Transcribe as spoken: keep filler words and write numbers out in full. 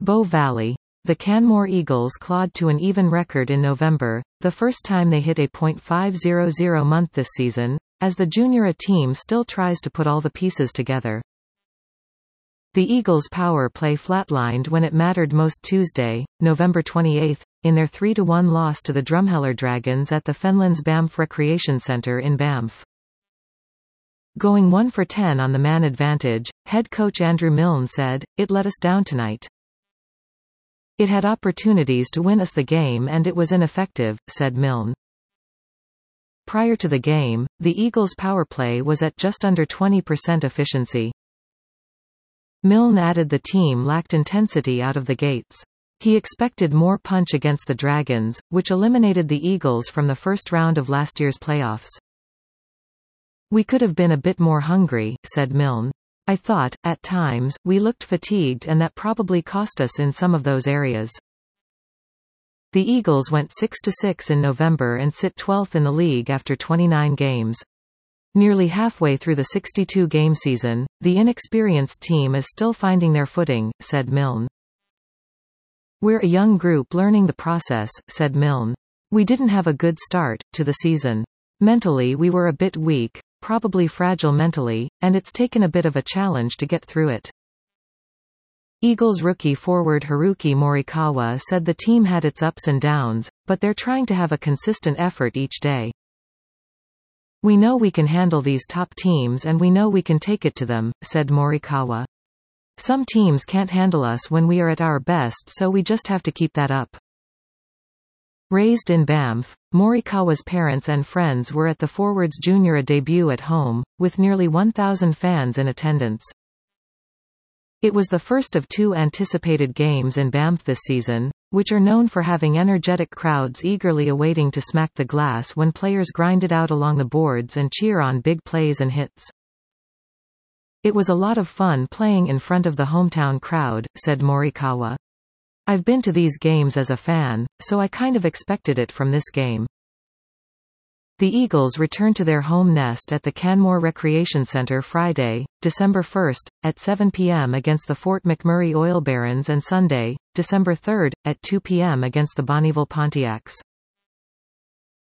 Bow Valley. The Canmore Eagles clawed to an even record in November, the first time they hit a point five hundred month this season, as the Junior A team still tries to put all the pieces together. The Eagles' power play flatlined when it mattered most Tuesday, November twenty-eighth, in their three to one loss to the Drumheller Dragons at the Fenlands Banff Recreation Centre in Banff. Going one for ten on the man advantage, head coach Andrew Milne said, "It let us down tonight. It had opportunities to win us the game and it was ineffective," said Milne. Prior to the game, the Eagles' power play was at just under twenty percent efficiency. Milne added the team lacked intensity out of the gates. He expected more punch against the Dragons, which eliminated the Eagles from the first round of last year's playoffs. "We could have been a bit more hungry," said Milne. "I thought, at times, we looked fatigued and that probably cost us in some of those areas." The Eagles went six to six in November and sit twelfth in the league after twenty-nine games. Nearly halfway through the sixty-two game season, the inexperienced team is still finding their footing, said Milne. "We're a young group learning the process," said Milne. "We didn't have a good start to the season. Mentally we were a bit weak, probably fragile mentally, and it's taken a bit of a challenge to get through it." Eagles rookie forward Haruki Morikawa said the team had its ups and downs, but they're trying to have a consistent effort each day. "We know we can handle these top teams and we know we can take it to them," said Morikawa. "Some teams can't handle us when we are at our best, so we just have to keep that up." Raised in Banff, Morikawa's parents and friends were at the forward's Junior A debut at home, with nearly one thousand fans in attendance. It was the first of two anticipated games in Banff this season, which are known for having energetic crowds eagerly awaiting to smack the glass when players grind it out along the boards and cheer on big plays and hits. "It was a lot of fun playing in front of the hometown crowd," said Morikawa. "I've been to these games as a fan, so I kind of expected it from this game." The Eagles returned to their home nest at the Canmore Recreation Centre Friday, December first, at seven p m against the Fort McMurray Oil Barons and Sunday, December third, at two p m against the Bonnyville Pontiacs.